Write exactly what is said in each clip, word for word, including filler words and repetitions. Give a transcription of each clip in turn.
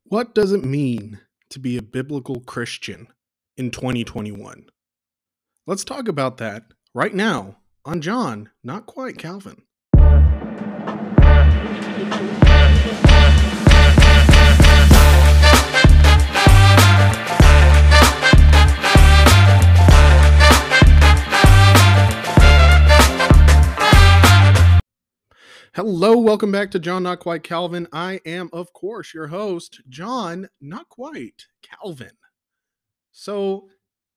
What does it mean to be a biblical Christian in twenty twenty-one? Let's talk about that right now on John, Not Quite Calvin. Hello, welcome back to John, Not Quite Calvin. I am, of course, your host, John, Not Quite Calvin. So,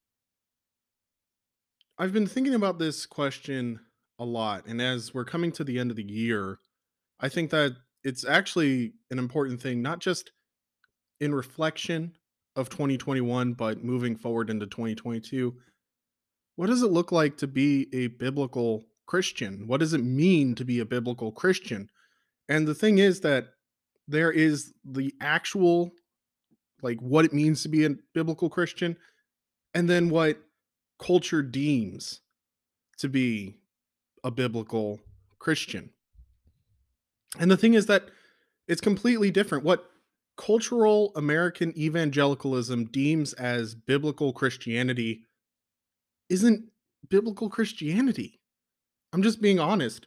I've been thinking about this question a lot, and as we're coming to the end of the year, I think that it's actually an important thing, not just in reflection of twenty twenty-one, but moving forward into twenty twenty-two. What does it look like to be a biblical Christian? What does it mean to be a biblical Christian? And the thing is that there is the actual, like, what it means to be a biblical Christian, and then what culture deems to be a biblical Christian. And the thing is that it's completely different. What cultural American evangelicalism deems as biblical Christianity isn't biblical Christianity. I'm just being honest.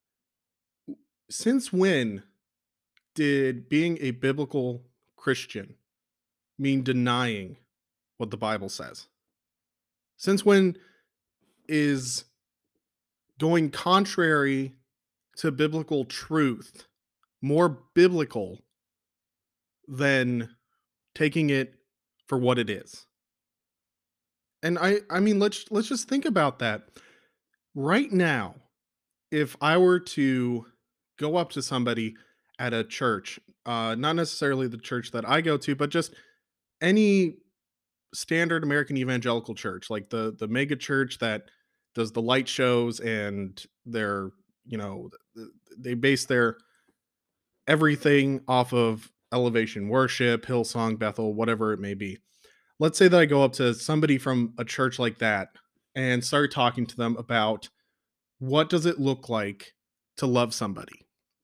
Since when did being a biblical Christian mean denying what the Bible says? Since when is going contrary to biblical truth more biblical than taking it for what it is? And I I mean let's let's just think about that. Right now, if I were to go up to somebody at a church, uh, not necessarily the church that I go to, but just any standard American evangelical church, like the the mega church that does the light shows and they're, you know, th- they base their everything off of Elevation Worship, Hillsong, Bethel, whatever it may be. Let's say that I go up to somebody from a church like that and start talking to them about what does it look like to love somebody.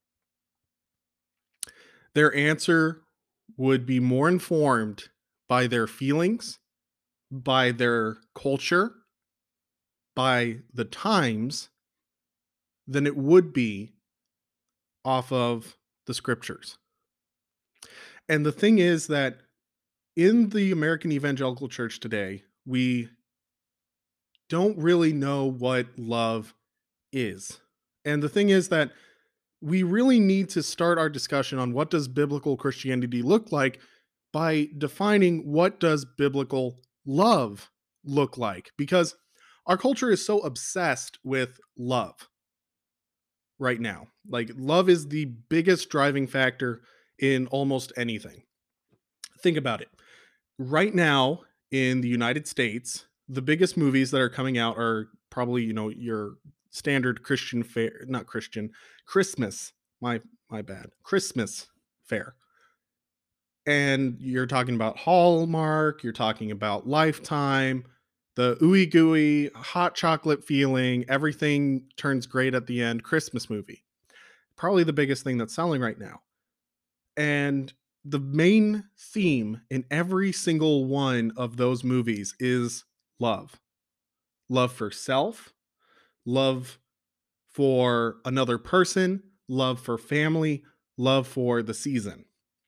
Their answer would be more informed by their feelings, by their culture, by the times, than it would be off of the scriptures. And the thing is that in the American evangelical church today, we don't really know what love is. And the thing is that we really need to start our discussion on what does biblical Christianity look like by defining what does biblical love look like, because our culture is so obsessed with love right now. Like, love is the biggest driving factor in almost anything. Think about it. Right now in the United States, the biggest movies that are coming out are probably, you know, your standard Christian fair, not Christian, Christmas. My my bad. Christmas fare. And you're talking about Hallmark, you're talking about Lifetime, the ooey gooey, hot chocolate feeling, everything turns great at the end, Christmas movie. Probably the biggest thing that's selling right now. And the main theme in every single one of those movies is love. Love for self, love for another person, love for family, love for the season.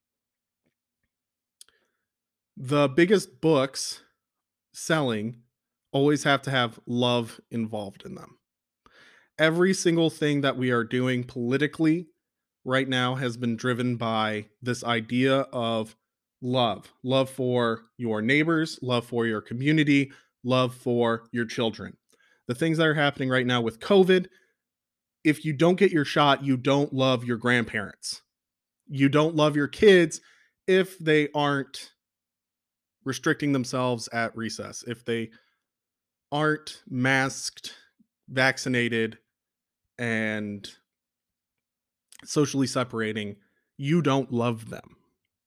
The biggest books selling always have to have love involved in them. Every single thing that we are doing politically right now has been driven by this idea of love. Love for your neighbors, love for your community, love for your children. The things that are happening right now with COVID, if you don't get your shot, you don't love your grandparents. You don't love your kids if they aren't restricting themselves at recess, if they aren't masked, vaccinated, and socially separating, you don't love them.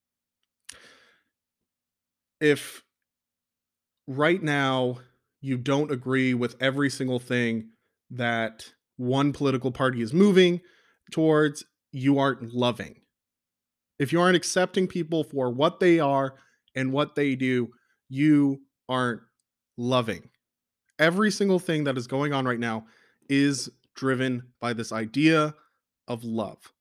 If right now you don't agree with every single thing that one political party is moving towards, you aren't loving. If you aren't accepting people for what they are and what they do, you aren't loving. Every single thing that is going on right now is driven by this idea of love.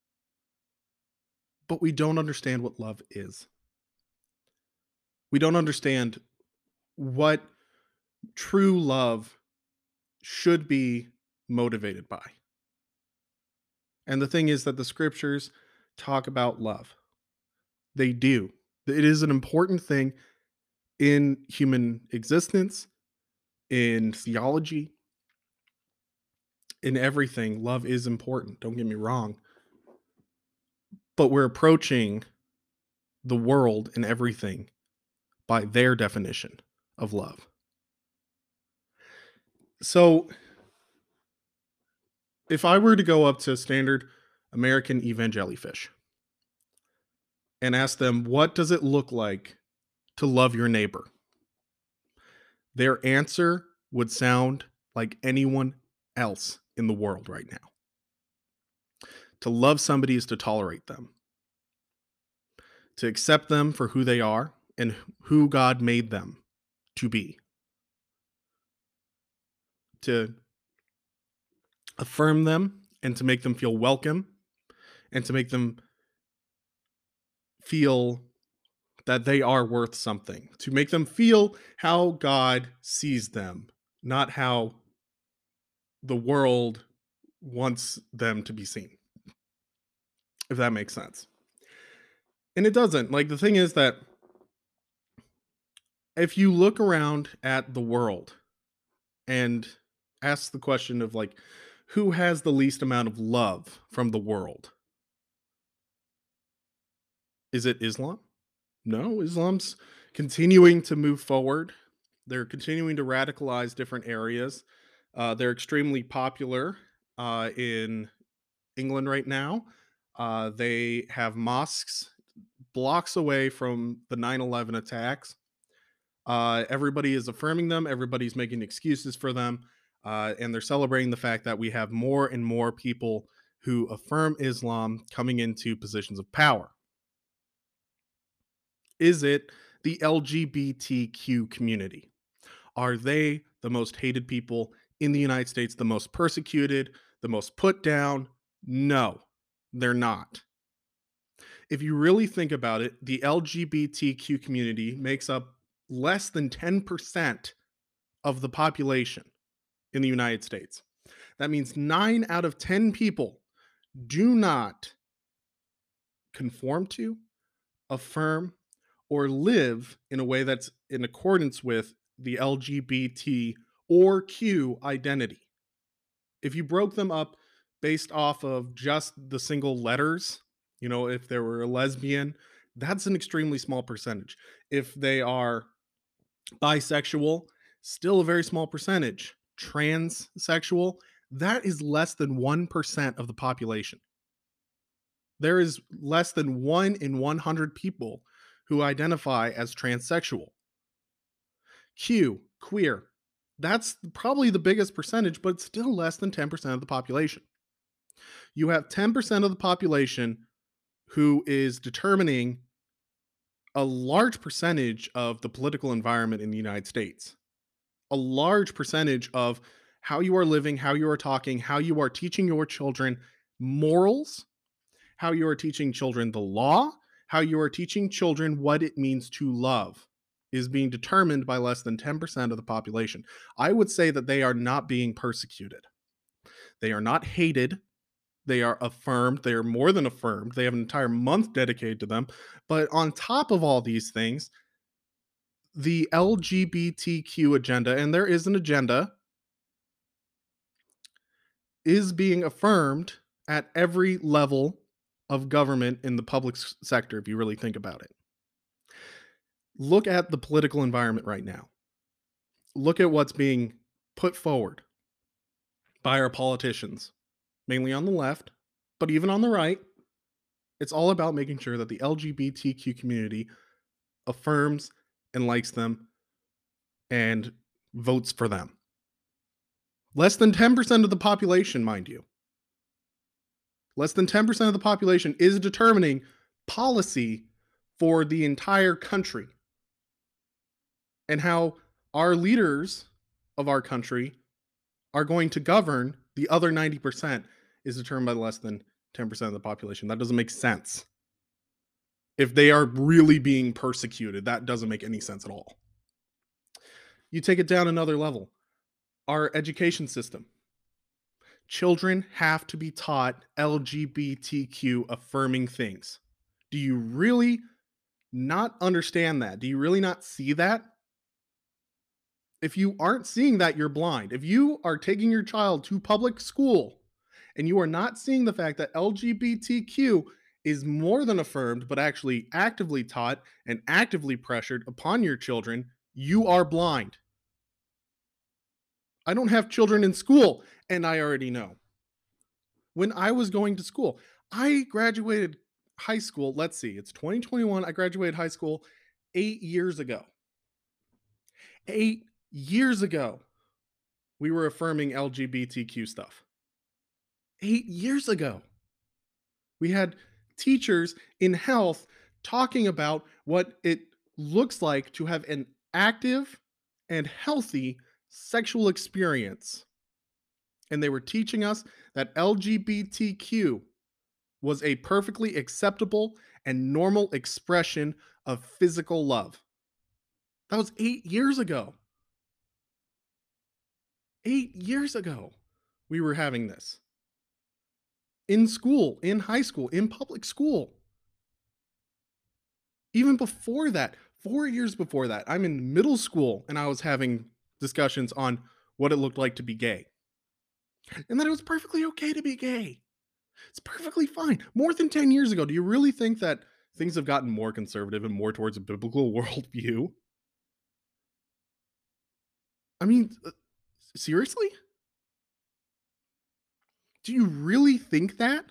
But we don't understand what love is. We don't understand what true love should be motivated by. And the thing is that the scriptures talk about love. They do. It is an important thing in human existence, in theology, in everything. Love is important. Don't get me wrong. But we're approaching the world and everything by their definition of love. So, if I were to go up to standard American evangelifish and ask them, what does it look like to love your neighbor? Their answer would sound like anyone else in the world right now. To love somebody is to tolerate them, to accept them for who they are and who God made them to be, to affirm them and to make them feel welcome and to make them feel that they are worth something, to make them feel how God sees them, not how the world wants them to be seen, if that makes sense. And it doesn't. Like, the thing is that if you look around at the world and ask the question of, like, who has the least amount of love from the world? Is it Islam? No, Islam's continuing to move forward. They're continuing to radicalize different areas. Uh, they're extremely popular uh, in England right now. Uh, they have mosques blocks away from the nine eleven attacks. Uh, everybody is affirming them. Everybody's making excuses for them. Uh, and they're celebrating the fact that we have more and more people who affirm Islam coming into positions of power. Is it the L G B T Q community? Are they the most hated people in the United States, the most persecuted, the most put down? No, they're not. If you really think about it, the L G B T Q community makes up less than ten percent of the population in the United States. That means nine out of ten people do not conform to, affirm, or live in a way that's in accordance with the L G B T or Q identity. If you broke them up based off of just the single letters, you know, if they were a lesbian, that's an extremely small percentage. If they are bisexual, still a very small percentage. Transsexual, that is less than one percent of the population. There is less than one in one hundred people who identify as transsexual. Q, queer, that's probably the biggest percentage, but it's still less than ten percent of the population. You have ten percent of the population who is determining a large percentage of the political environment in the United States, a large percentage of how you are living, how you are talking, how you are teaching your children morals, how you are teaching children the law, how you are teaching children what it means to love is being determined by less than ten percent of the population. I would say that they are not being persecuted. They are not hated. They are affirmed. They are more than affirmed. They have an entire month dedicated to them. But on top of all these things, the L G B T Q agenda, and there is an agenda, is being affirmed at every level of government in the public sector, if you really think about it. Look at the political environment right now. Look at what's being put forward by our politicians, mainly on the left, but even on the right. It's all about making sure that the L G B T Q community affirms and likes them and votes for them. Less than ten percent of the population, mind you. Less than ten percent of the population is determining policy for the entire country, and how our leaders of our country are going to govern the other ninety percent is determined by less than ten percent of the population. That doesn't make sense. If they are really being persecuted, that doesn't make any sense at all. You take it down another level. Our education system. Children have to be taught L G B T Q affirming things. Do you really not understand that? Do you really not see that? If you aren't seeing that, you're blind. If you are taking your child to public school and you are not seeing the fact that L G B T Q is more than affirmed, but actually actively taught and actively pressured upon your children, you are blind. I don't have children in school, and I already know. When I was going to school, I graduated high school. Let's see, it's twenty twenty-one. I graduated high school eight years ago. Eight years ago, we were affirming L G B T Q stuff. Eight years ago, we had teachers in health talking about what it looks like to have an active and healthy sexual experience. And they were teaching us that L G B T Q was a perfectly acceptable and normal expression of physical love. That was eight years ago. Eight years ago, we were having this. In school, in high school, in public school. Even before that, four years before that, I'm in middle school and I was having discussions on what it looked like to be gay. And that it was perfectly okay to be gay. It's perfectly fine. More than ten years ago, do you really think that things have gotten more conservative and more towards a biblical worldview? I mean, uh, seriously? Do you really think that?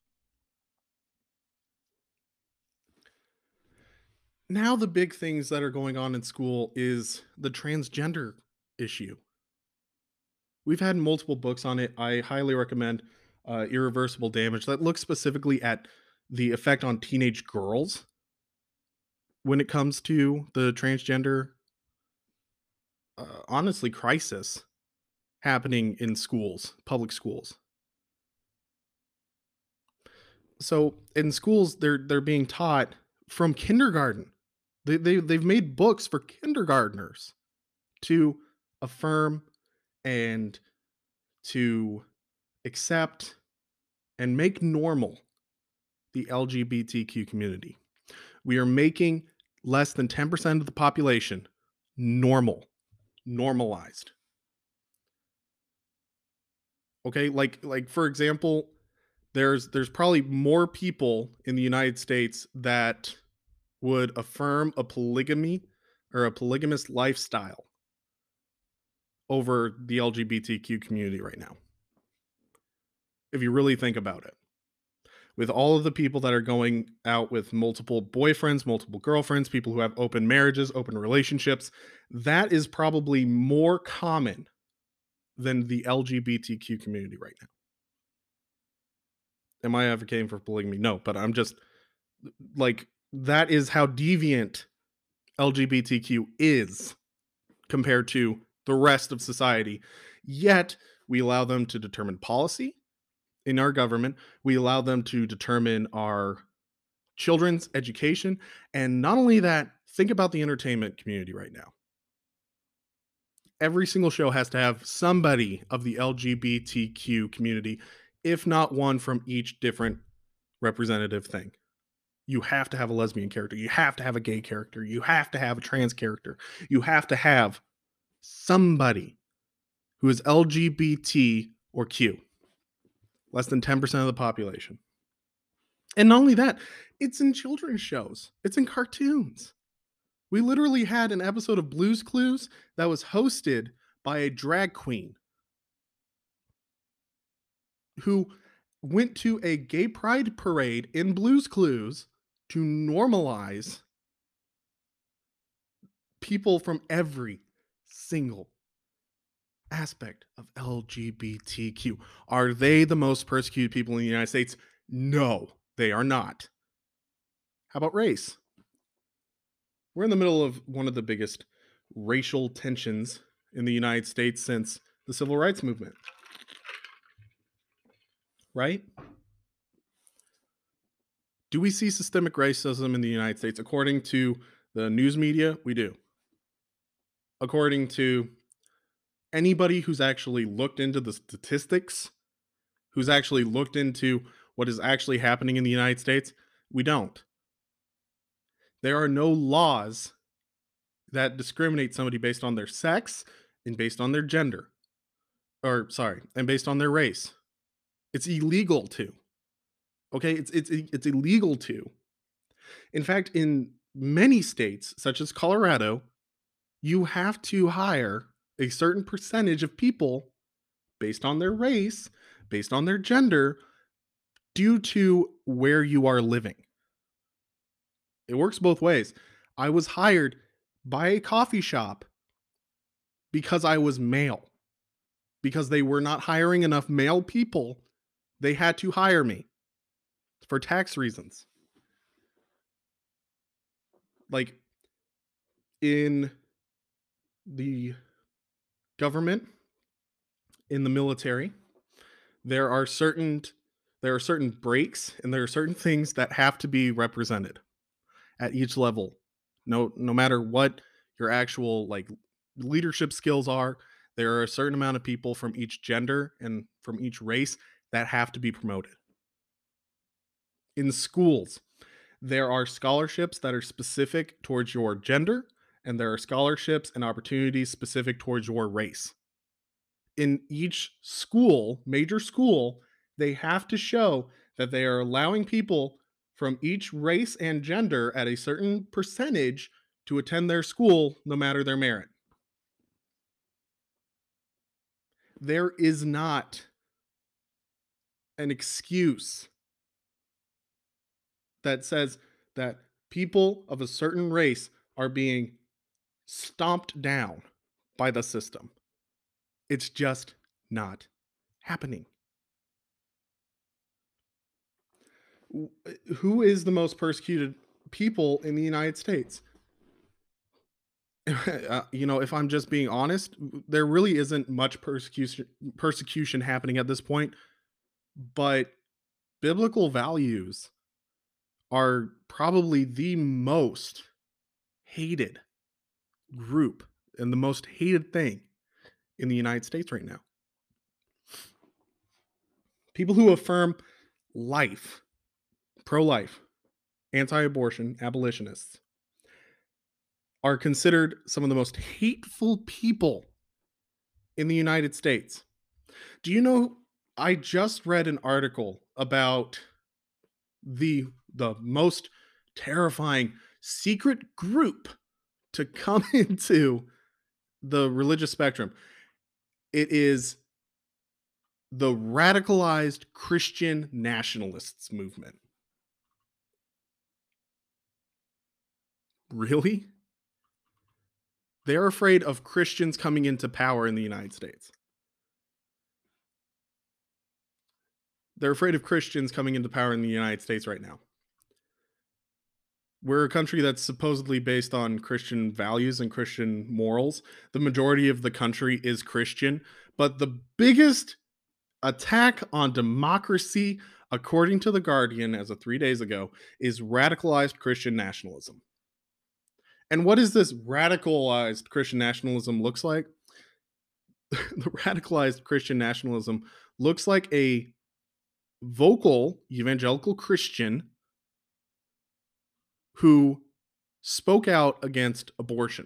Now the big things that are going on in school is the transgender issue. We've had multiple books on it. I highly recommend uh, Irreversible Damage that looks specifically at the effect on teenage girls when it comes to the transgender, uh, honestly, crisis happening in schools, public schools. So in schools, they're they're being taught from kindergarten. They, they they've made books for kindergartners to affirm and to accept and make normal the L G B T Q community. We are making less than ten percent of the population normal, normalized. Okay, like like for example, there's there's probably more people in the United States that would affirm a polygamy or a polygamous lifestyle over the L G B T Q community right now. If you really think about it, with all of the people that are going out with multiple boyfriends, multiple girlfriends, people who have open marriages, open relationships, that is probably more common than the L G B T Q community right now. Am I advocating for polygamy? No, but I'm just like, that is how deviant L G B T Q is compared to the rest of society. Yet we allow them to determine policy in our government. We allow them to determine our children's education. And not only that, think about the entertainment community right now. Every single show has to have somebody of the L G B T Q community, if not one from each different representative thing. You have to have a lesbian character. You have to have a gay character. You have to have a trans character. You have to have somebody who is L G B T or Q. Less than ten percent of the population. And not only that, it's in children's shows. It's in cartoons. We literally had an episode of Blue's Clues that was hosted by a drag queen who went to a gay pride parade in Blue's Clues to normalize people from every single aspect of L G B T Q. Are they the most persecuted people in the United States? No, they are not. How about race? We're in the middle of one of the biggest racial tensions in the United States since the civil rights movement, right? Do we see systemic racism in the United States? According to the news media, we do. According to anybody who's actually looked into the statistics, who's actually looked into what is actually happening in the United States, we don't. There are no laws that discriminate somebody based on their sex and based on their gender, or sorry, and based on their race. It's illegal to. Okay, it's it's it's illegal to. In fact, in many states, such as Colorado, you have to hire a certain percentage of people based on their race, based on their gender, due to where you are living. It works both ways. I was hired by a coffee shop because I was male. Because they were not hiring enough male people, they had to hire me for tax reasons. Like in the government, in the military, there are certain there are certain breaks and there are certain things that have to be represented at each level. No no matter what your actual like leadership skills are, there are a certain amount of people from each gender and from each race that have to be promoted. In schools, there are scholarships that are specific towards your gender, and there are scholarships and opportunities specific towards your race. In each school, major school, they have to show that they are allowing people from each race and gender at a certain percentage to attend their school no matter their merit. There is not an excuse that says that people of a certain race are being stomped down by the system. It's just not happening. Who is the most persecuted people in the United States? Uh, you know, if I'm just being honest, there really isn't much persecution persecution happening at this point, but biblical values are probably the most hated group and the most hated thing in the United States right now. People who affirm life, pro-life, anti-abortion, abolitionists are considered some of the most hateful people in the United States. Do you know I just read an article about the the most terrifying secret group to come into the religious spectrum. It is the radicalized Christian nationalists movement. Really? They're afraid of Christians coming into power in the United States. They're afraid of Christians coming into power in the United States right now. We're a country that's supposedly based on Christian values and Christian morals. The majority of the country is Christian, but the biggest attack on democracy, according to The Guardian as of three days ago, is radicalized Christian nationalism. And what does this radicalized Christian nationalism looks like? The radicalized Christian nationalism looks like a vocal evangelical Christian who spoke out against abortion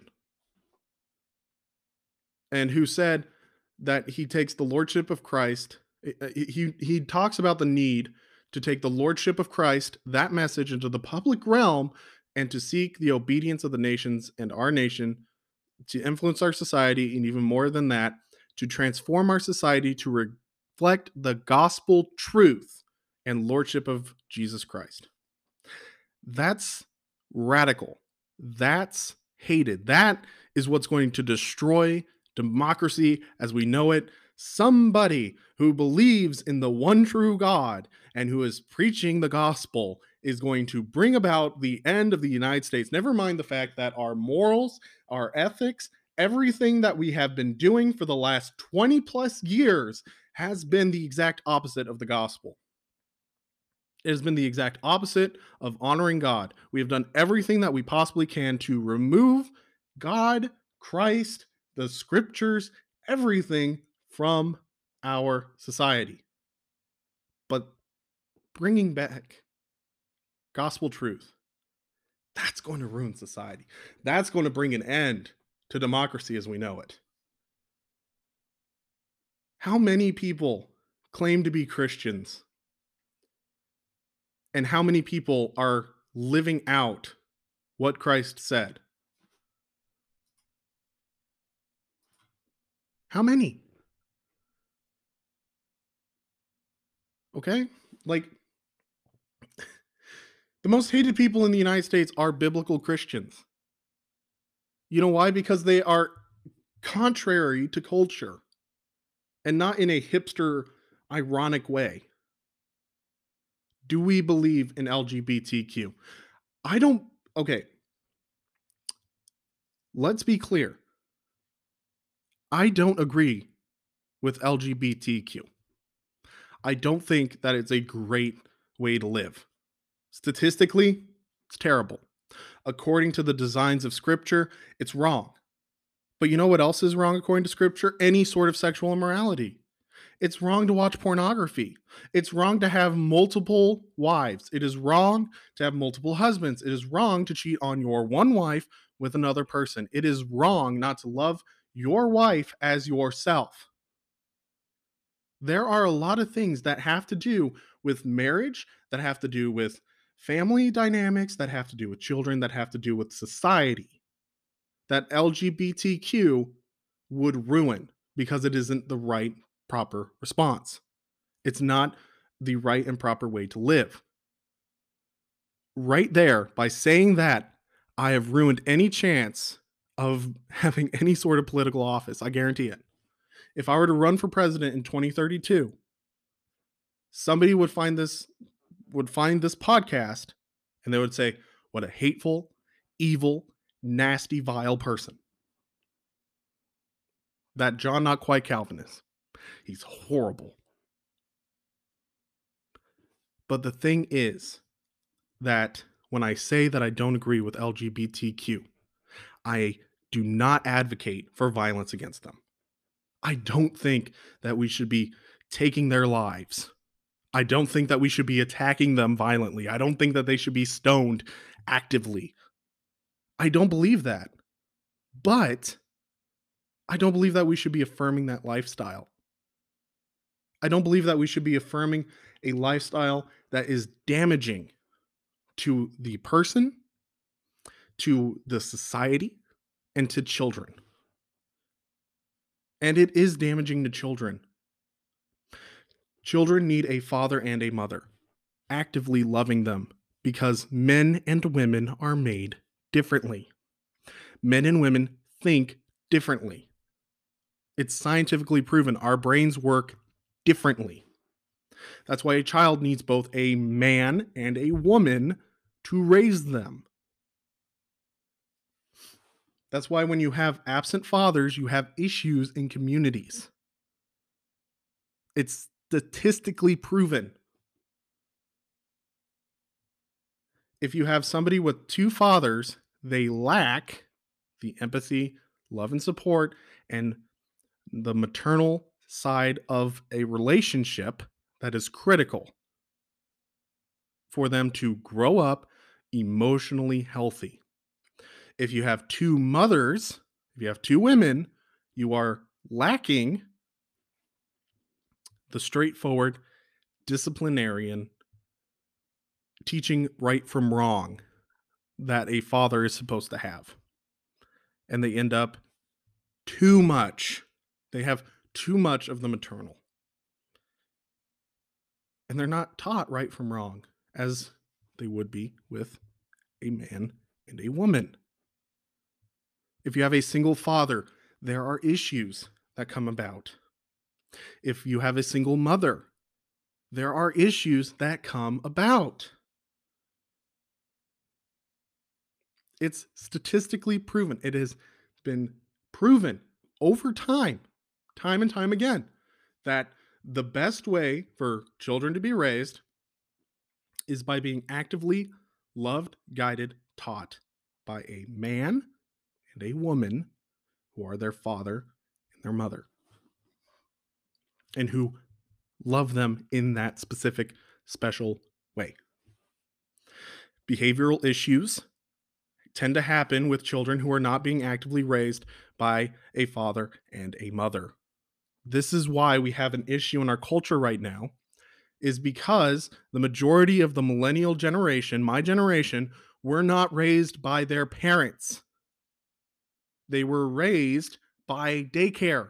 and who said that he takes the lordship of Christ. He, he talks about the need to take the lordship of Christ, that message, into the public realm and to seek the obedience of the nations and our nation to influence our society, and even more than that, to transform our society to reflect the gospel truth and lordship of Jesus Christ. That's radical. That's hated. That is what's going to destroy democracy as we know it. Somebody who believes in the one true God and who is preaching the gospel is going to bring about the end of the United States. Never mind the fact that our morals, our ethics, everything that we have been doing for the last twenty plus years has been the exact opposite of the gospel. It has been the exact opposite of honoring God. We have done everything that we possibly can to remove God, Christ, the scriptures, everything from our society. But bringing back gospel truth, that's going to ruin society. That's going to bring an end to democracy as we know it. How many people claim to be Christians, and how many people are living out what Christ said? How many? Okay? Like, the most hated people in the United States are biblical Christians. You know why? Because they are contrary to culture and not in a hipster, ironic way. Do we believe in L G B T Q? I don't. Okay. Let's be clear. I don't agree with L G B T Q. I don't think that it's a great way to live. Statistically, it's terrible. According to the designs of scripture, it's wrong. But you know what else is wrong according to scripture? Any sort of sexual immorality. It's wrong to watch pornography. It's wrong to have multiple wives. It is wrong to have multiple husbands. It is wrong to cheat on your one wife with another person. It is wrong not to love your wife as yourself. There are a lot of things that have to do with marriage, that have to do with family dynamics, that have to do with children, that have to do with society, that L G B T Q would ruin because it isn't the right, proper response. It's not the right and proper way to live. Right there, by saying that, I have ruined any chance of having any sort of political office. I guarantee it. If I were to run for president in twenty thirty-two, somebody would find this would find this podcast and they would say, "What a hateful, evil, nasty, vile person that John Not Quite Calvin is. He's horrible." But the thing is that when I say that I don't agree with L G B T Q, I do not advocate for violence against them. I don't think that we should be taking their lives. I don't think that we should be attacking them violently. I don't think that they should be stoned actively. I don't believe that. But I don't believe that we should be affirming that lifestyle. I don't believe that we should be affirming a lifestyle that is damaging to the person, to the society, and to children. And it is damaging to children. Children need a father and a mother, actively loving them, because men and women are made differently. Men and women think differently. It's scientifically proven our brains work differently. That's why a child needs both a man and a woman to raise them. That's why when you have absent fathers, you have issues in communities. It's statistically proven. If you have somebody with two fathers, they lack the empathy, love, and support, and the maternal side of a relationship that is critical for them to grow up emotionally healthy. If you have two mothers, if you have two women, you are lacking the straightforward disciplinarian teaching right from wrong that a father is supposed to have. And they end up too much. They have too much of the maternal. And they're not taught right from wrong as they would be with a man and a woman. If you have a single father, there are issues that come about. If you have a single mother, there are issues that come about. It's statistically proven. It has been proven over time, time and time again, that the best way for children to be raised is by being actively loved, guided, taught by a man and a woman who are their father and their mother and who love them in that specific special way. Behavioral issues tend to happen with children who are not being actively raised by a father and a mother. This is why we have an issue in our culture right now, is because the majority of the millennial generation, my generation, were not raised by their parents. They were raised by daycare.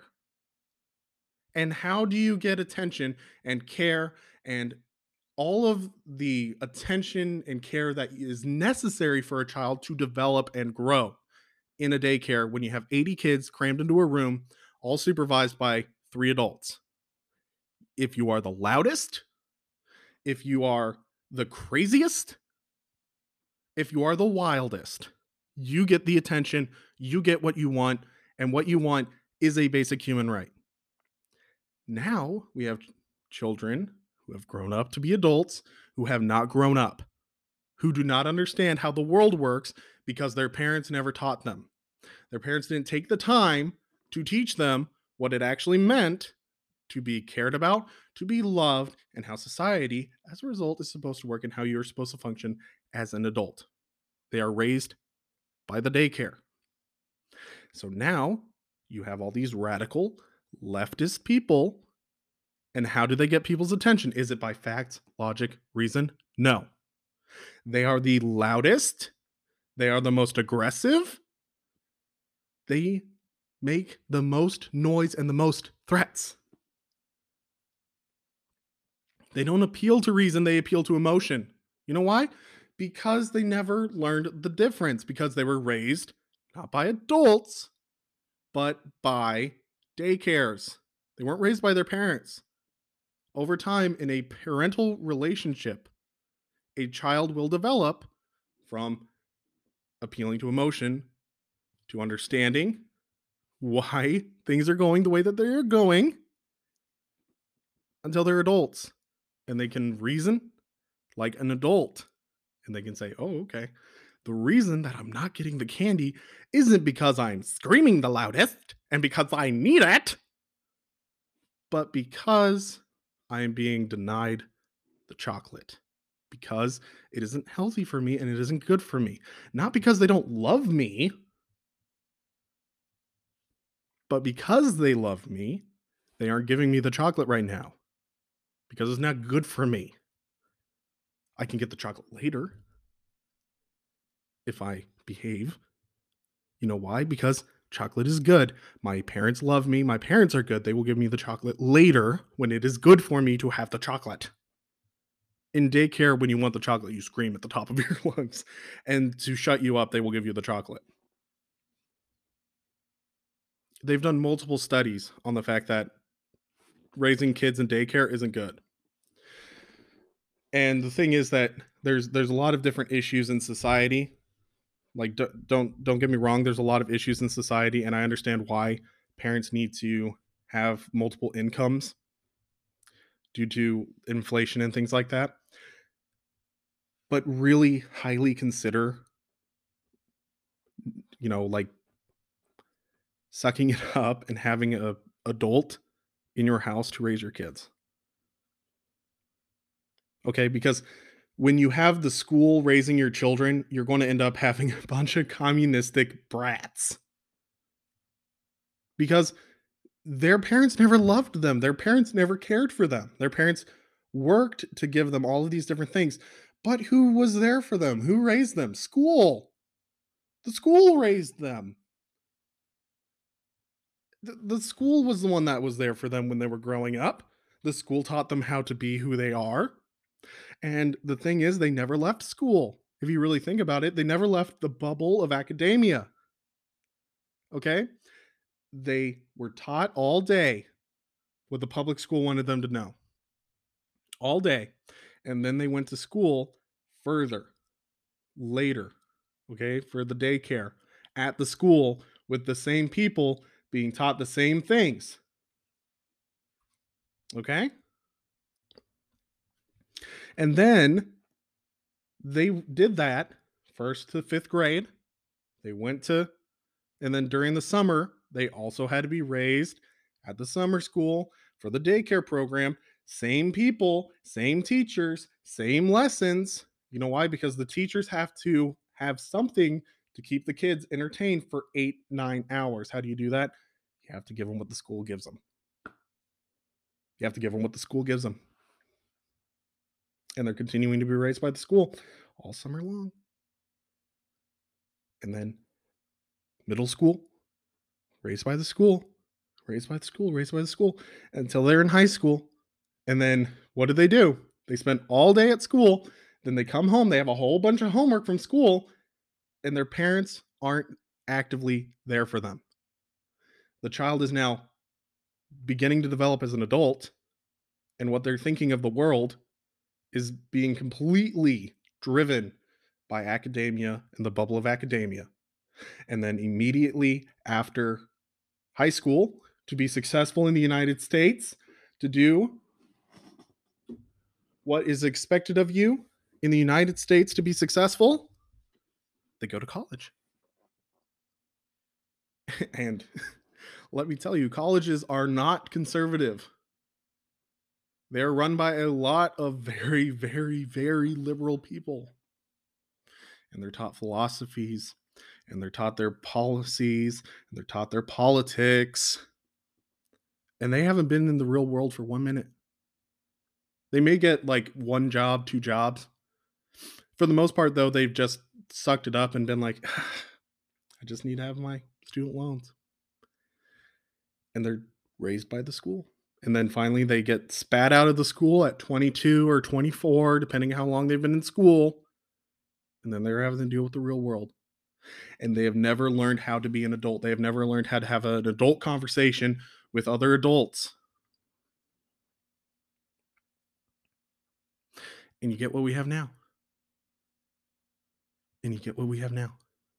And how do you get attention and care and all of the attention and care that is necessary for a child to develop and grow in a daycare when you have eighty kids crammed into a room, all supervised by three adults? If you are the loudest, if you are the craziest, if you are the wildest, you get the attention, you get what you want, and what you want is a basic human right. Now we have children who have grown up to be adults who have not grown up, who do not understand how the world works because their parents never taught them. Their parents didn't take the time to teach them what it actually meant to be cared about, to be loved, and how society, as a result, is supposed to work and how you're supposed to function as an adult. They are raised by the daycare. So now you have all these radical leftist people. And how do they get people's attention? Is it by facts, logic, reason? No. They are the loudest. They are the most aggressive. They make the most noise and the most threats. They don't appeal to reason, they appeal to emotion. You know why? Because they never learned the difference, because they were raised not by adults, but by daycares. They weren't raised by their parents. Over time, in a parental relationship, a child will develop from appealing to emotion to understanding why things are going the way that they're going until they're adults. And they can reason like an adult. And they can say, oh, okay, the reason that I'm not getting the candy isn't because I'm screaming the loudest and because I need it, but because I am being denied the chocolate, because it isn't healthy for me and it isn't good for me. Not because they don't love me, but because they love me, they aren't giving me the chocolate right now because it's not good for me. I can get the chocolate later if I behave. You know why? Because chocolate is good. My parents love me. My parents are good. They will give me the chocolate later when it is good for me to have the chocolate. In daycare, when you want the chocolate, you scream at the top of your lungs. And to shut you up, they will give you the chocolate. They've done multiple studies on the fact that raising kids in daycare isn't good. And the thing is that there's there's a lot of different issues in society. Like d- don't don't get me wrong, there's a lot of issues in society and I understand why parents need to have multiple incomes due to inflation and things like that. But really highly consider, you know, like sucking it up and having a adult in your house to raise your kids. Okay? Because when you have the school raising your children, you're going to end up having a bunch of communistic brats. Because their parents never loved them. Their parents never cared for them. Their parents worked to give them all of these different things. But who was there for them? Who raised them? School. The school raised them. The, the school was the one that was there for them when they were growing up. The school taught them how to be who they are. And the thing is, they never left school. If you really think about it, they never left the bubble of academia. Okay? They were taught all day what the public school wanted them to know. All day. And then they went to school further, later. okay, for the daycare at the school with the same people being taught the same things. Okay. And then they did that first to fifth grade. They went to, and then during the summer, they also had to be raised at the summer school for the daycare program. Same people, same teachers, same lessons. You know why? Because the teachers have to have something to keep the kids entertained for eight, nine hours. How do you do that? You have to give them what the school gives them. You have to give them what the school gives them. And they're continuing to be raised by the school all summer long. And then middle school, raised by the school, raised by the school, raised by the school until they're in high school. And then what do they do? They spend all day at school. Then they come home. They have a whole bunch of homework from school, and their parents aren't actively there for them. The child is now beginning to develop as an adult, and what they're thinking of the world is being completely driven by academia and the bubble of academia. And then immediately after high school, to be successful in the United States, to do what is expected of you in the United States to be successful, they go to college. And let me tell you, colleges are not conservative. They're run by a lot of very, very, very liberal people. And they're taught philosophies, and they're taught their policies, and they're taught their politics. And they haven't been in the real world for one minute. They may get like one job, two jobs. For the most part, though, they've just sucked it up and been like, I just need to have my student loans. And they're raised by the school. And then finally, they get spat out of the school at twenty-two or twenty-four, depending how long they've been in school. And then they're having to deal with the real world. And they have never learned how to be an adult. They have never learned how to have an adult conversation with other adults. And you get what we have now. And you get what we have now.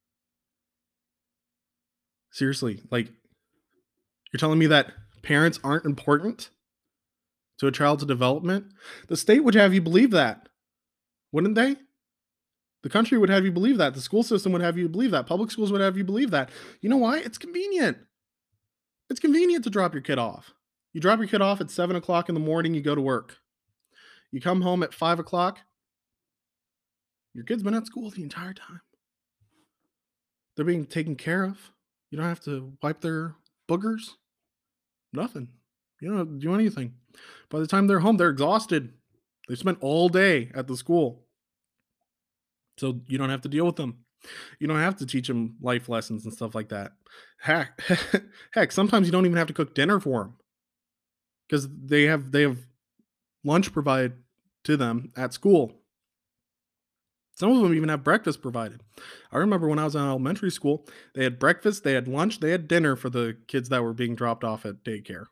Seriously, like, you're telling me that parents aren't important to a child's development? The state would have you believe that, wouldn't they? The country would have you believe that. The school system would have you believe that. Public schools would have you believe that. You know why? It's convenient. It's convenient to drop your kid off. You drop your kid off at seven o'clock in the morning, you go to work. You come home at five o'clock, your kid's been at school the entire time. They're being taken care of. You don't have to wipe their boogers. Nothing. You don't have to do anything. By the time they're home, they're exhausted. They spent all day at the school. So you don't have to deal with them. You don't have to teach them life lessons and stuff like that. Heck, heck, sometimes you don't even have to cook dinner for them because they have they have lunch provided to them at school. Some of them even have breakfast provided. I remember when I was in elementary school, they had breakfast, they had lunch, they had dinner for the kids that were being dropped off at daycare.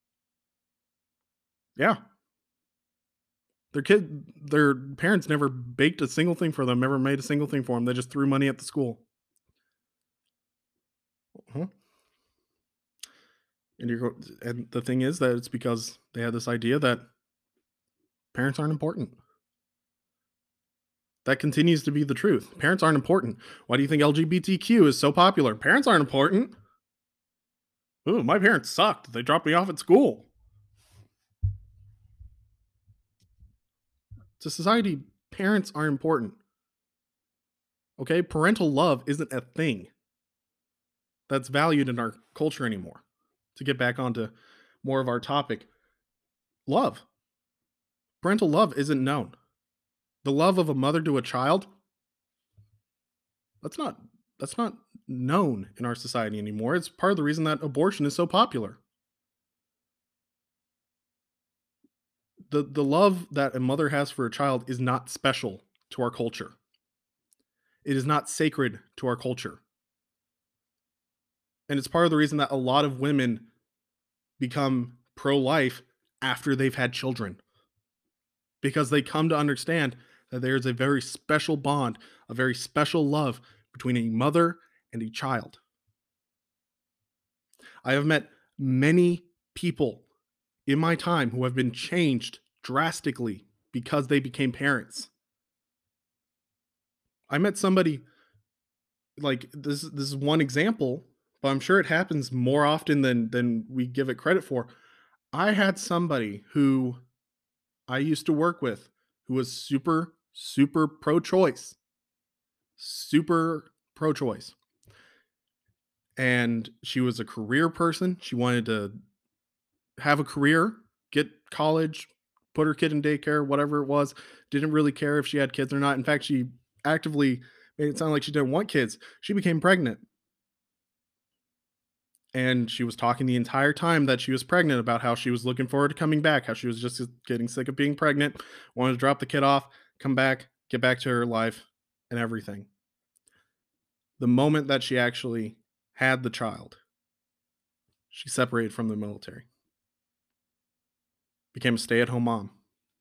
Yeah. Their kid their parents never baked a single thing for them, never made a single thing for them. They just threw money at the school. Uh-huh. And you're go and the thing is that it's because they had this idea that parents aren't important. That continues to be the truth. Parents aren't important. Why do you think L G B T Q is so popular? Parents aren't important. Ooh, my parents sucked. They dropped me off at school. To society, parents are important. Okay? Parental love isn't a thing that's valued in our culture anymore. To get back onto more of our topic, love. Parental love isn't known. The love of a mother to a child, that's not that's not known in our society anymore. It's part of the reason that abortion is so popular. The the love that a mother has for a child is not special to our culture. It is not sacred to our culture. And it's part of the reason that a lot of women become pro-life after they've had children. Because they come to understand that there's a very special bond, a very special love between a mother and a child. I have met many people in my time who have been changed drastically because they became parents. I met somebody like this this is one example, but I'm sure it happens more often than than we give it credit for. I had somebody who I used to work with who was super super pro-choice. Super pro-choice. And she was a career person. She wanted to have a career, get college, put her kid in daycare, whatever it was. Didn't really care if she had kids or not. In fact, she actively made it sound like she didn't want kids. She became pregnant. And she was talking the entire time that she was pregnant about how she was looking forward to coming back, how she was just getting sick of being pregnant, wanted to drop the kid off, come back, get back to her life and everything. The moment that she actually had the child, she separated from the military, became a stay at home mom,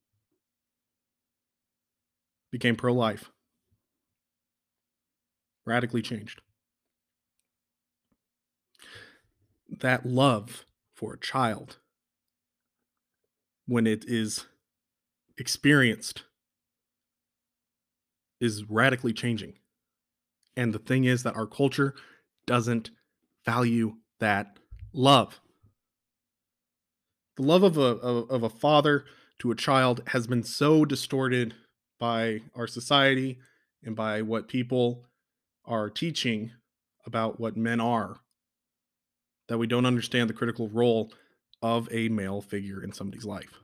became pro life, radically changed. That love for a child, when it is experienced, is radically changing. And the thing is that our culture doesn't value that love. The love of a of, of a father to a child has been so distorted by our society and by what people are teaching about what men are, that we don't understand the critical role of a male figure in somebody's life.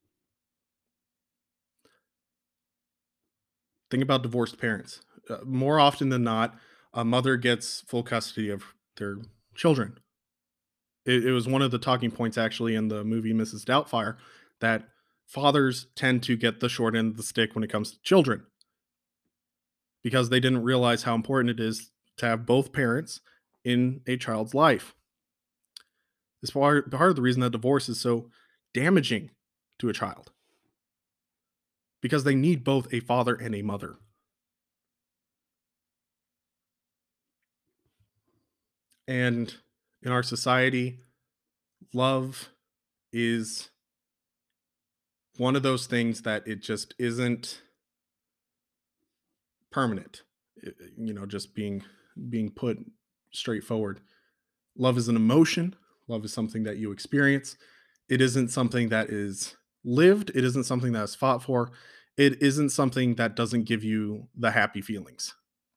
Think about divorced parents. Uh, more often than not, a mother gets full custody of their children. It, it was one of the talking points actually in the movie Missus Doubtfire that fathers tend to get the short end of the stick when it comes to children because they didn't realize how important it is to have both parents in a child's life. It's part, part of the reason that divorce is so damaging to a child because they need both a father and a mother. And in our society, love is one of those things that it just isn't permanent. I- You know, just being being put straightforward. Love is an emotion. Love is something that you experience. It isn't something that is lived. It isn't something that is fought for. It isn't something that doesn't give you the happy feelings.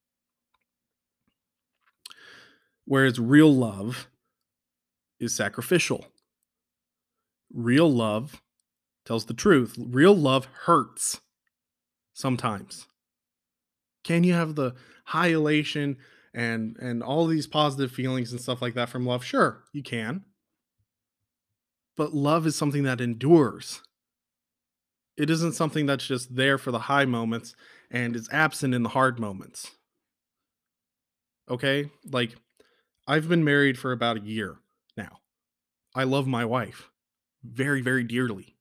Whereas real love is sacrificial. Real love tells the truth. Real love hurts sometimes. Can you have the high elation and and all these positive feelings and stuff like that from love? Sure, you can. But love is something that endures. It isn't something that's just there for the high moments and is absent in the hard moments. Okay? Like I've been married for about a year now. I love my wife very very dearly.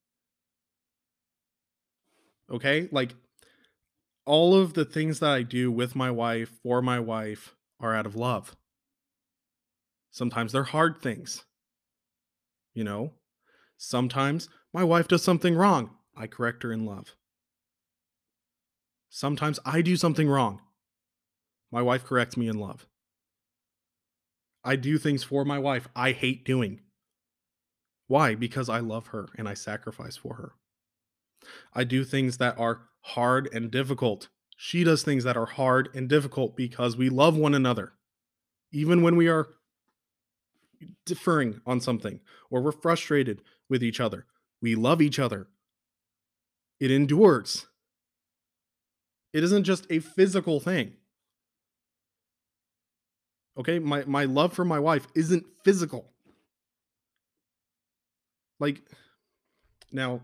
Okay? Like all of the things that I do with my wife, for my wife, are out of love. Sometimes they're hard things, you know? Sometimes my wife does something wrong. I correct her in love. Sometimes I do something wrong. My wife corrects me in love. I do things for my wife I hate doing. Why? Because I love her and I sacrifice for her. I do things that are hard and difficult. She does things that are hard and difficult because we love one another. Even when we are differing on something or we're frustrated with each other, we love each other. It endures. It isn't just a physical thing. Okay? My my love for my wife isn't physical. Like now,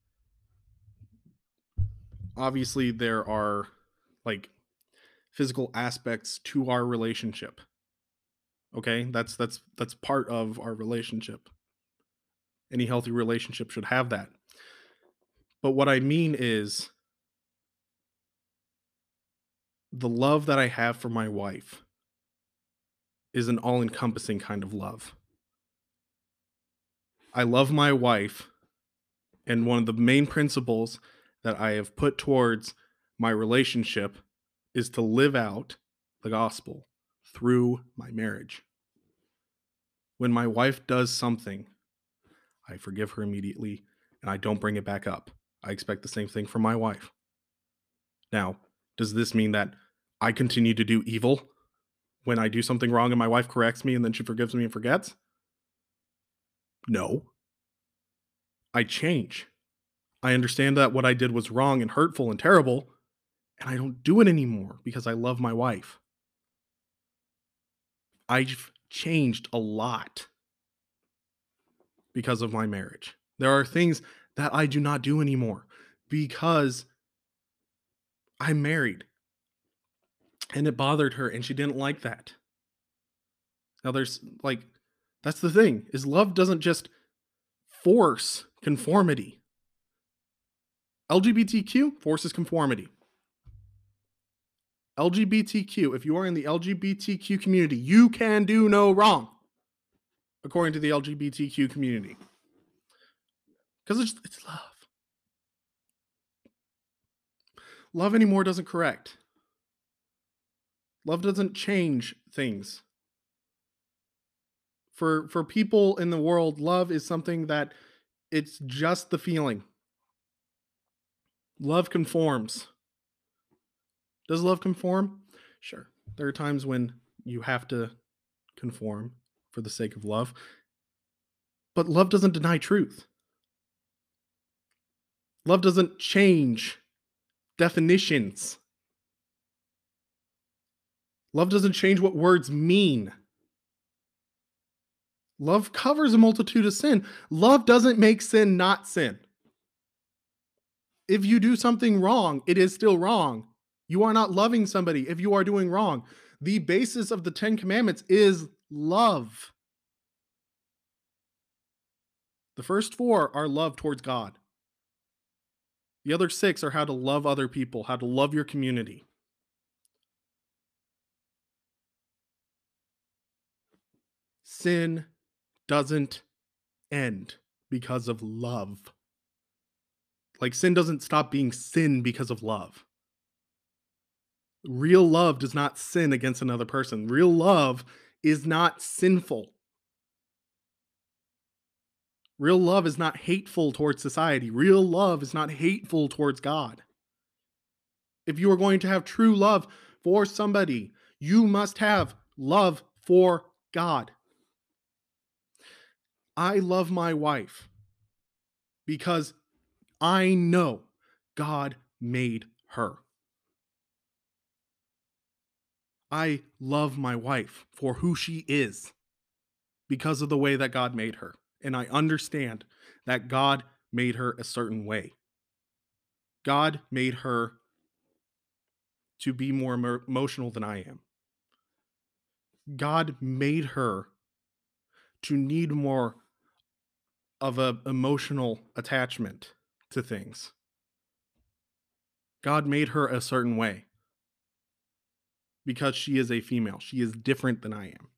obviously there are like physical aspects to our relationship. Okay? That's that's that's part of our relationship. Any healthy relationship should have that. But what I mean is The love that I have for my wife is an all-encompassing kind of love. I love my wife, and one of the main principles that I have put towards my relationship is to live out the gospel through my marriage. When my wife does something, I forgive her immediately and I don't bring it back up. I expect the same thing from my wife. Now, does this mean that I continue to do evil when I do something wrong and my wife corrects me and then she forgives me and forgets? No. I change. I understand that what I did was wrong and hurtful and terrible, and I don't do it anymore because I love my wife. I've changed a lot because of my marriage. There are things that I do not do anymore because I'm married and it bothered her and she didn't like that. Now there's like that's the thing is love doesn't just force conformity. L G B T Q forces conformity. L G B T Q, if you are in the L G B T Q community, you can do no wrong, according to the L G B T Q community. Because it's, it's love. Love anymore doesn't correct. Love doesn't change things. For for people in the world, love is something that it's just the feeling. Love conforms. Does love conform? Sure. There are times when you have to conform for the sake of love. But love doesn't deny truth. Love doesn't change definitions. Love doesn't change what words mean. Love covers a multitude of sin. Love doesn't make sin not sin. If you do something wrong, it is still wrong. You are not loving somebody if you are doing wrong. The basis of the Ten Commandments is love. The first four are love towards God. The other six are how to love other people, how to love your community. Sin doesn't end because of love. Like sin doesn't stop being sin because of love. Real love does not sin against another person. Real love is not sinful. Real love is not hateful towards society. Real love is not hateful towards God. If you are going to have true love for somebody, you must have love for God. I love my wife because I know God made her. I love my wife for who she is because of the way that God made her. And I understand that God made her a certain way. God made her to be more emo- emotional than I am. God made her to need more of an emotional attachment to things. God made her a certain way because she is a female. She is different than I am.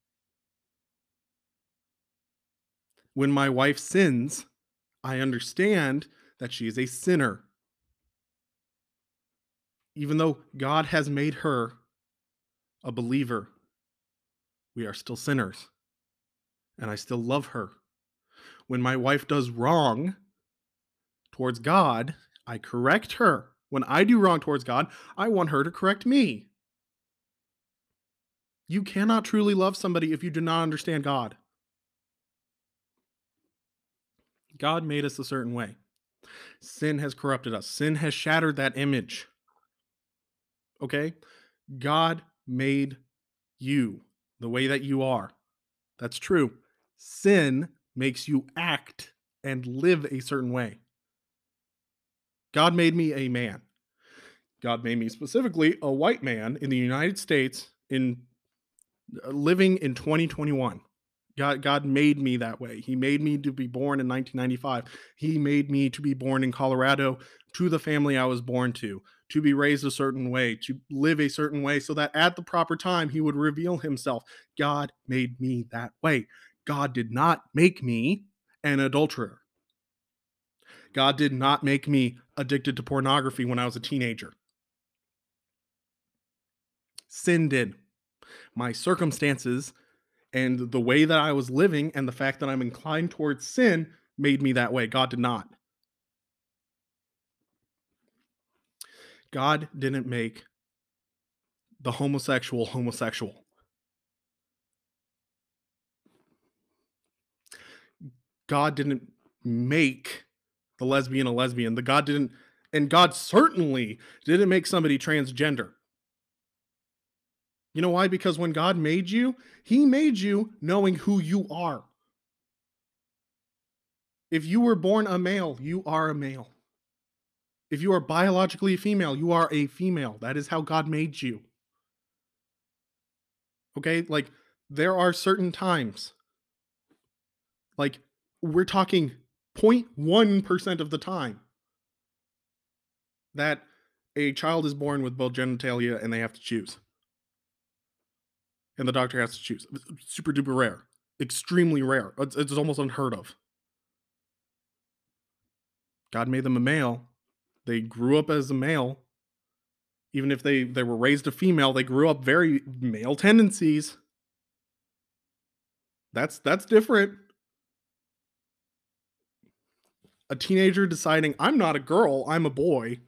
When my wife sins, I understand that she is a sinner. Even though God has made her a believer, we are still sinners. And I still love her. When my wife does wrong towards God, I correct her. When I do wrong towards God, I want her to correct me. You cannot truly love somebody if you do not understand God. God made us a certain way. Sin has corrupted us. Sin has shattered that image. Okay? God made you the way that you are. That's true. Sin makes you act and live a certain way. God made me a man. God made me specifically a white man in the United States in uh, living in twenty twenty-one. God, God made me that way. He made me to be born in nineteen ninety-five. He made me to be born in Colorado to the family I was born to, to be raised a certain way, to live a certain way, so that at the proper time he would reveal himself. God made me that way. God did not make me an adulterer. God did not make me addicted to pornography when I was a teenager. Sin did. My circumstances and the way that I was living and the fact that I'm inclined towards sin made me that way. God did not. God didn't make the homosexual homosexual. God didn't make the lesbian a lesbian. The God didn't, and God certainly didn't make somebody transgender. You know why? Because when God made you, he made you knowing who you are. If you were born a male, you are a male. If you are biologically a female, you are a female. That is how God made you. Okay? Like, there are certain times, like, we're talking zero point one percent of the time, that a child is born with both genitalia and they have to choose. And the doctor has to choose. Super duper rare. Extremely rare. It's, it's almost unheard of. God made them a male. They grew up as a male. Even if they, they were raised a female, they grew up very male tendencies. That's that's different. A teenager deciding, I'm not a girl, I'm a boy,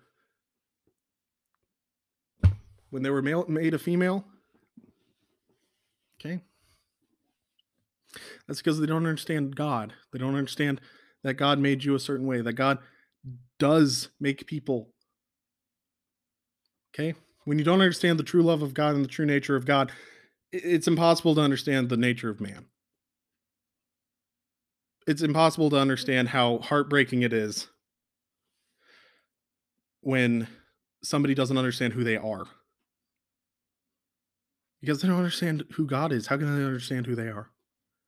when they were male, made a female. Okay. That's because they don't understand God. They don't understand that God made you a certain way, that God does make people. Okay. When you don't understand the true love of God and the true nature of God, it's impossible to understand the nature of man. It's impossible to understand how heartbreaking it is when somebody doesn't understand who they are. Because they don't understand who God is. How can they understand who they are?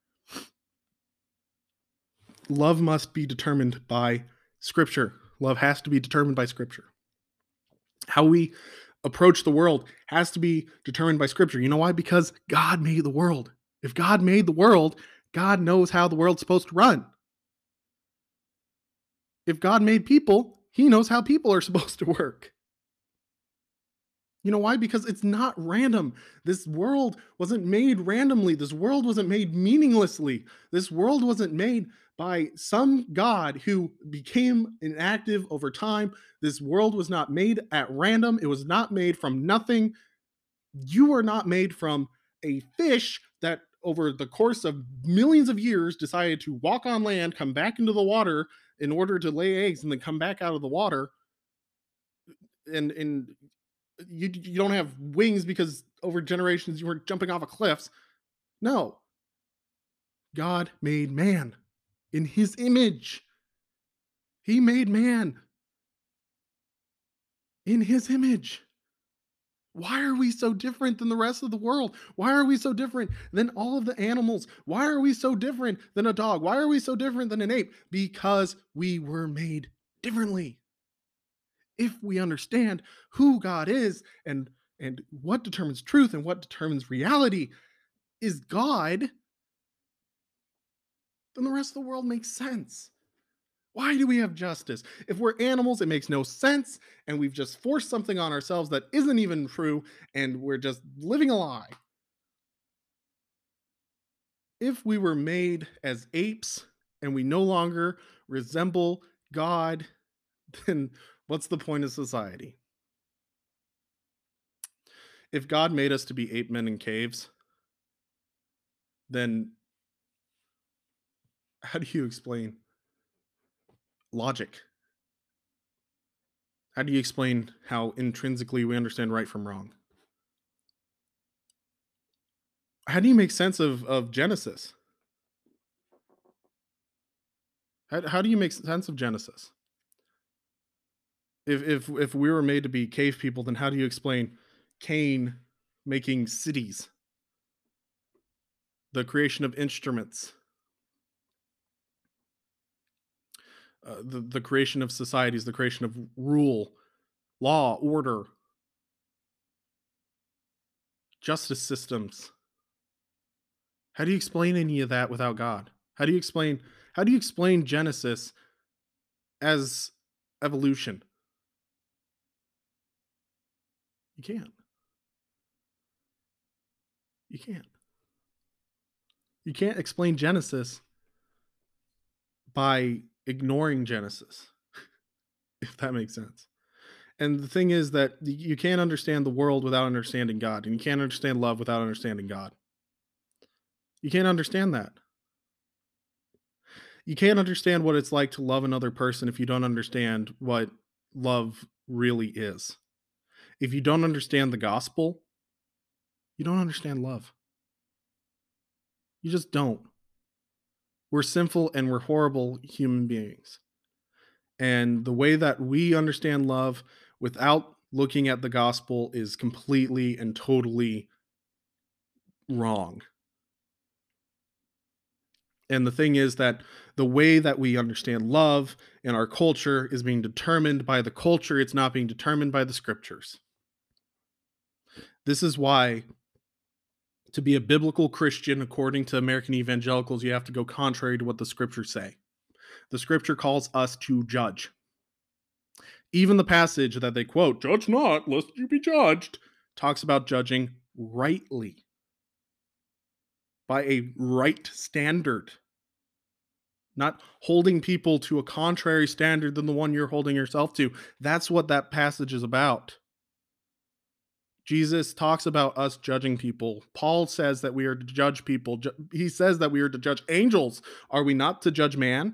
Love must be determined by Scripture. Love has to be determined by Scripture. How we approach the world has to be determined by Scripture. You know why? Because God made the world. If God made the world, God knows how the world's supposed to run. If God made people, he knows how people are supposed to work. You know why? Because it's not random. This world wasn't made randomly. This world wasn't made meaninglessly. This world wasn't made by some God who became inactive over time. This world was not made at random. It was not made from nothing. You were not made from a fish that over the course of millions of years decided to walk on land, come back into the water in order to lay eggs, and then come back out of the water. And, and you, you don't have wings because over generations you were jumping off of cliffs. No. God made man in his image. He made man in his image. Why are we so different than the rest of the world? Why are we so different than all of the animals? Why are we so different than a dog? Why are we so different than an ape? Because we were made differently. If we understand who God is and and what determines truth and what determines reality is God, then the rest of the world makes sense. Why do we have justice? If we're animals, it makes no sense, and we've just forced something on ourselves that isn't even true, and we're just living a lie. If we were made as apes and we no longer resemble God, then what's the point of society? If God made us to be ape men in caves, then how do you explain logic? How do you explain how intrinsically we understand right from wrong? How do you make sense of, of Genesis? How, how do you make sense of Genesis? If, if if we were made to be cave people, then how do you explain Cain making cities, the creation of instruments, uh, the, the creation of societies, the creation of rule, law, order, justice systems. How do you explain any of that without God? How do you explain how do you explain Genesis as evolution? You can't. You can't. You can't explain Genesis by ignoring Genesis, if that makes sense. And the thing is that y- you can't understand the world without understanding God, and you can't understand love without understanding God. You can't understand that. You can't understand what it's like to love another person if you don't understand what love really is. If you don't understand the gospel, you don't understand love. You just don't. We're sinful and we're horrible human beings. And the way that we understand love without looking at the gospel is completely and totally wrong. And the thing is that the way that we understand love in our culture is being determined by the culture, it's not being determined by the scriptures. This is why, to be a biblical Christian, according to American evangelicals, you have to go contrary to what the scriptures say. The scripture calls us to judge. Even the passage that they quote, "Judge not, lest you be judged," talks about judging rightly by a right standard, not holding people to a contrary standard than the one you're holding yourself to. That's what that passage is about. Jesus talks about us judging people. Paul says that we are to judge people. Ju- He says that we are to judge angels. Are we not to judge man?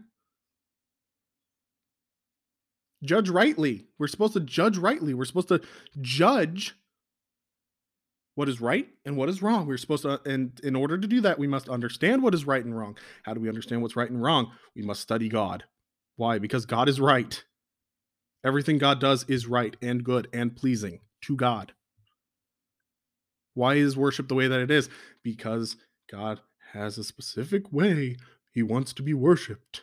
Judge rightly. We're supposed to judge rightly. We're supposed to judge what is right and what is wrong. We're supposed to, and in order to do that, we must understand what is right and wrong. How do we understand what's right and wrong? We must study God. Why? Because God is right. Everything God does is right and good and pleasing to God. Why is worship the way that it is? Because God has a specific way he wants to be worshiped.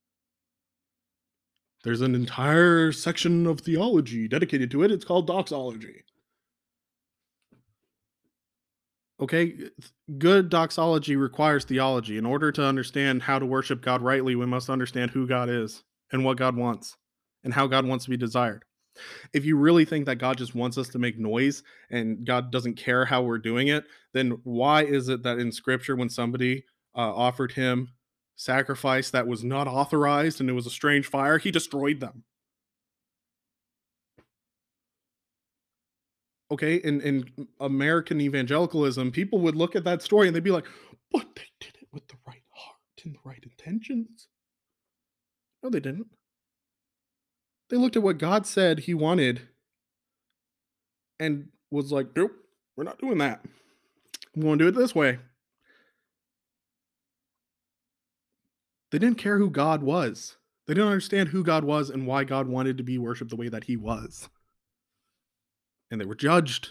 There's an entire section of theology dedicated to it. It's called doxology. Okay, good doxology requires theology. In order to understand how to worship God rightly, we must understand who God is and what God wants and how God wants to be desired. If you really think that God just wants us to make noise and God doesn't care how we're doing it, then why is it that in scripture, when somebody uh, offered him sacrifice that was not authorized and it was a strange fire, he destroyed them? Okay, in, in American evangelicalism, people would look at that story and they'd be like, but they did it with the right heart and the right intentions. No, they didn't. They looked at what God said he wanted and was like, nope, we're not doing that. I'm going to do it this way. They didn't care who God was. They didn't understand who God was and why God wanted to be worshiped the way that he was. And they were judged.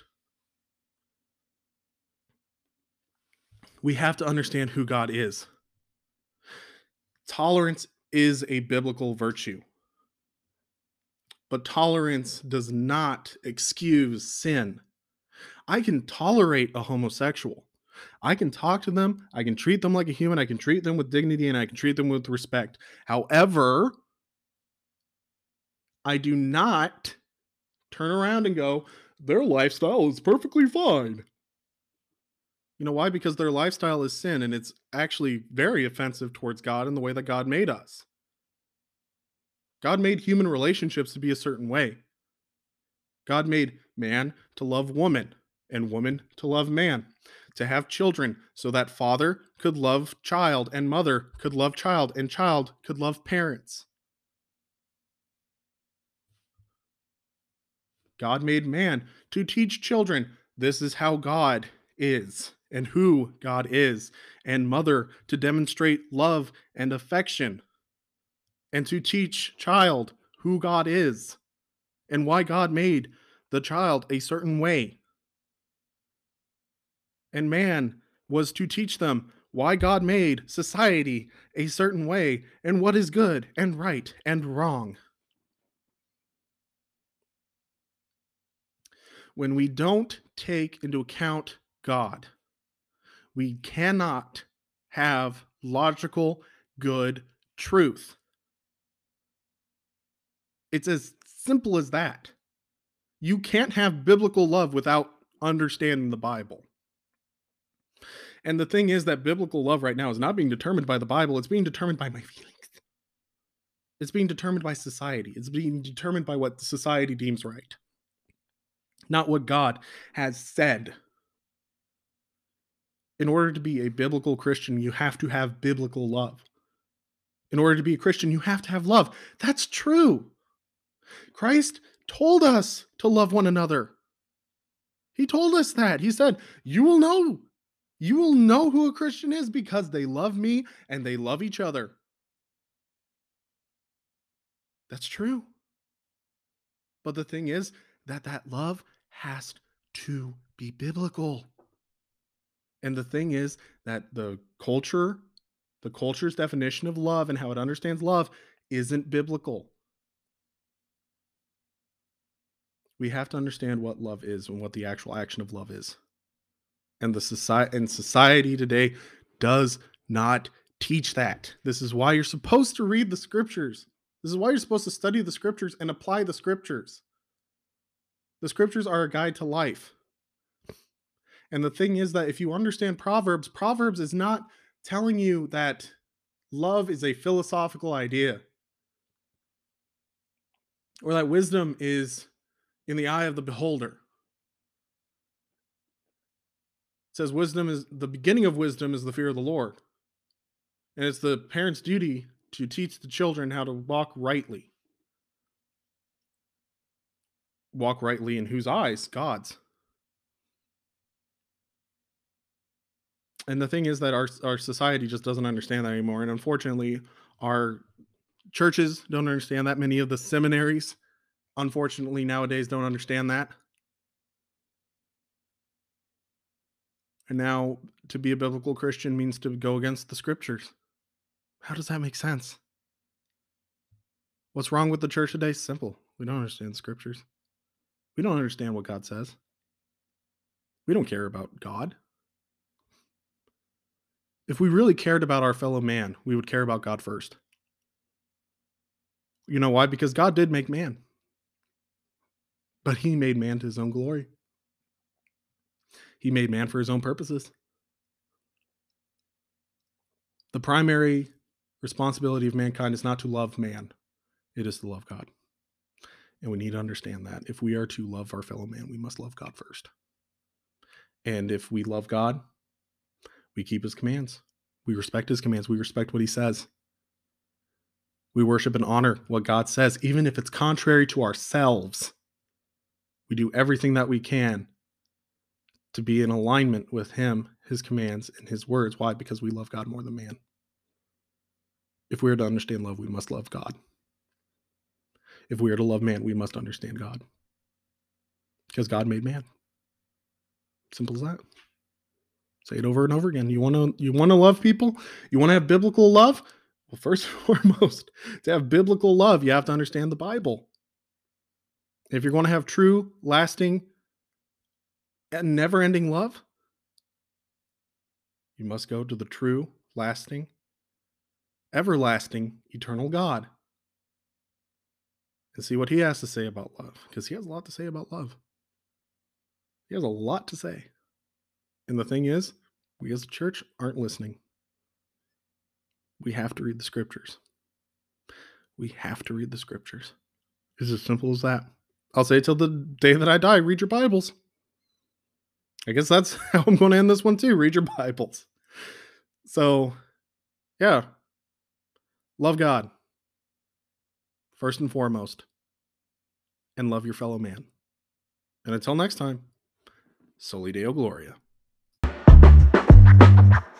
We have to understand who God is. Tolerance is a biblical virtue, but tolerance does not excuse sin. I can tolerate a homosexual. I can talk to them. I can treat them like a human. I can treat them with dignity and I can treat them with respect. However, I do not turn around and go, their lifestyle is perfectly fine. You know why? Because their lifestyle is sin and it's actually very offensive towards God in the way that God made us. God made human relationships to be a certain way. God made man to love woman and woman to love man, to have children so that father could love child and mother could love child and child could love parents. God made man to teach children this is how God is and who God is, and mother to demonstrate love and affection, and to teach child who God is and why God made the child a certain way. And man was to teach them why God made society a certain way and what is good and right and wrong. When we don't take into account God, we cannot have logical, good truth. It's as simple as that. You can't have biblical love without understanding the Bible. And the thing is that biblical love right now is not being determined by the Bible, it's being determined by my feelings. It's being determined by society. It's being determined by what society deems right, not what God has said. In order to be a biblical Christian, you have to have biblical love. In order to be a Christian, you have to have love. That's true. Christ told us to love one another. He told us that. He said, you will know. You will know who a Christian is because they love me and they love each other. That's true. But the thing is that that love has to be biblical. And the thing is that the culture, the culture's definition of love and how it understands love isn't biblical. We have to understand what love is and what the actual action of love is. And the society and society today does not teach that. This is why you're supposed to read the scriptures. This is why you're supposed to study the scriptures and apply the scriptures. The scriptures are a guide to life. And the thing is that if you understand Proverbs, Proverbs is not telling you that love is a philosophical idea or that wisdom is in the eye of the beholder. It says wisdom is the beginning of wisdom is the fear of the Lord. And it's the parent's duty to teach the children how to walk rightly. Walk rightly in whose eyes? God's. And the thing is that our, our society just doesn't understand that anymore. And unfortunately, our churches don't understand that. Many of the seminaries, unfortunately, nowadays don't understand that. And now to be a biblical Christian means to go against the scriptures. How does that make sense? What's wrong with the church today? Simple. We don't understand the scriptures. We don't understand what God says. We don't care about God. If we really cared about our fellow man, we would care about God first. You know why? Because God did make man. But he made man to his own glory. He made man for his own purposes. The primary responsibility of mankind is not to love man. It is to love God. And we need to understand that. If we are to love our fellow man, we must love God first. And if we love God, we keep his commands. We respect his commands. We respect what he says. We worship and honor what God says, even if it's contrary to ourselves. We do everything that we can to be in alignment with him, his commands, and his words. Why? Because we love God more than man. If we are to understand love, we must love God. If we are to love man, we must understand God. Because God made man. Simple as that. Say it over and over again. You want to you want to love people? You want to have biblical love? Well, first and foremost, to have biblical love, you have to understand the Bible. If you're going to have true, lasting, and never-ending love, you must go to the true, lasting, everlasting, eternal God and see what he has to say about love, because he has a lot to say about love. He has a lot to say. And the thing is, we as a church aren't listening. We have to read the scriptures. We have to read the scriptures. It's as simple as that. I'll say till the day that I die, read your Bibles. I guess that's how I'm going to end this one too. Read your Bibles. So, yeah. Love God. First and foremost. And love your fellow man. And until next time, Soli Deo Gloria.